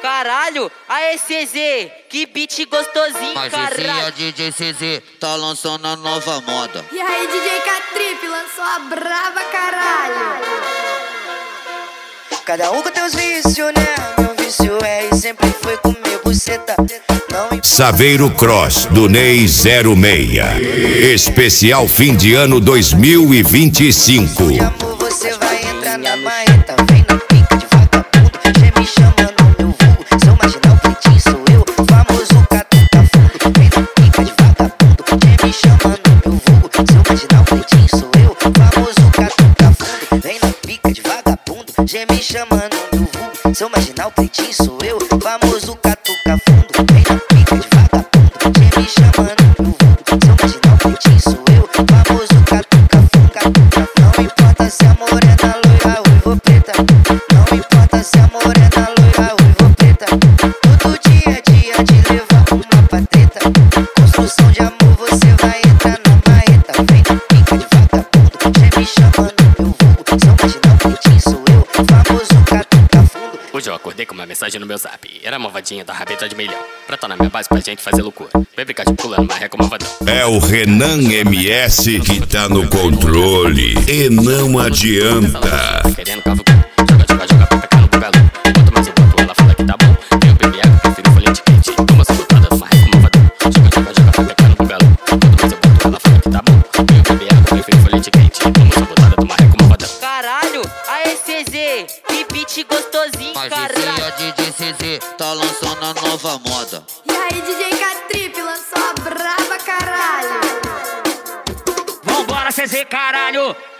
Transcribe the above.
Caralho, aê CZ, que beat gostosinho, Mas caralho. esse é DJ CZ, tá lançando a nova moda. E aí DJ K-Trip lançou a brava, caralho. Cada um com teus vícios, né? Meu vício é e sempre foi comer buceta. Saveiro Cross do Ney 06. Especial fim de ano 2025. De amor você vai entrar na marreta. Vem na pica de vagabundo, já me chama no meu vulgo. Seu marginal pretinho sou eu, famoso catuca fundo. Vem na pica de vagabundo, já me chama no meu vulgo. Seu marginal pretinho sou eu, famoso catuca fundo. Vem na pica de vagabundo, já me chama no meu vulgo. Seu marginal pretinho sou eu, famoso catuca fundo. Vem na pica de vagabundo, já me chama no meu vulgo. Seu marginal pretinho sou eu, famoso catuca fundo. Não importa se a morena loira, ruiva ou preta. Não importa se a morena loira, ruiva ou preta. Todo dia é dia de levar uma pra treta. Construção de amor você vai entrar na marreta. Vem na pica de vagabundo, já me chama no meu vulgo. Seu marginal pretinho sou eu, famoso catuca fundo. Hoje eu acordei com uma mensagem no meu zap. Era a malvadinha da rabeta de milhão. Pra tá na minha base pra gente fazer loucura. Vem brincar de pulando marreco malvadão. É o Renan MS que tá no controle e não adianta. Tá querendo cavucar. Joga, pepeca no bugalão. Bota mais um pouco, ela fala que tá bom. Tenho bebi água, prefiro folhete quente. Toma essa botada do marreco malvadão. Joga, pepeca no bugalão. Bota mais um pouco, ela fala que tá bom. Tenho bebi água, prefiro folhete quente. Toma essa botada do marreco malvadão. Caralho, aê CZ, que beat gostosinho, Mas caralho. esse é DJ CZ, tá lançando a nova moda. E aí DJ K-Trip lançou a brava, caralho. Vambora CZ, caralho.